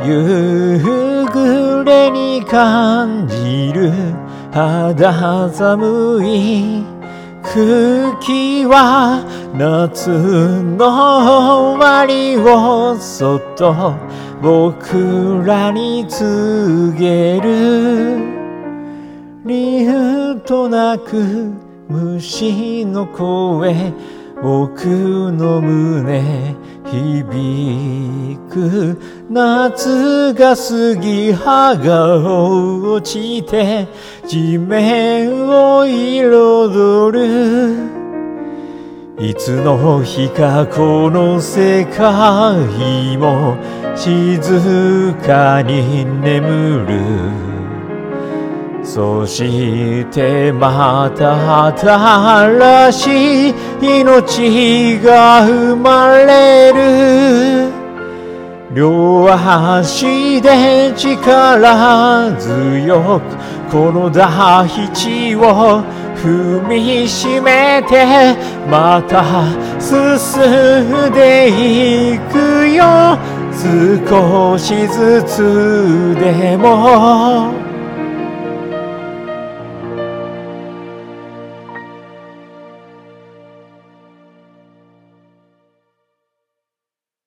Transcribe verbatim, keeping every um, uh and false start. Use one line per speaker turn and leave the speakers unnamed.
夕暮れに感じる肌寒い空気は夏の終わりをそっと僕らに告げる。理由となく虫の声、僕の胸響く。夏が過ぎ葉が落ちて地面を彩る。いつの日かこの世界も静かに眠る。そしてまた新しい命が生まれる。両足で力強くこの大地を踏みしめてまた進んでいくよ。少しずつでも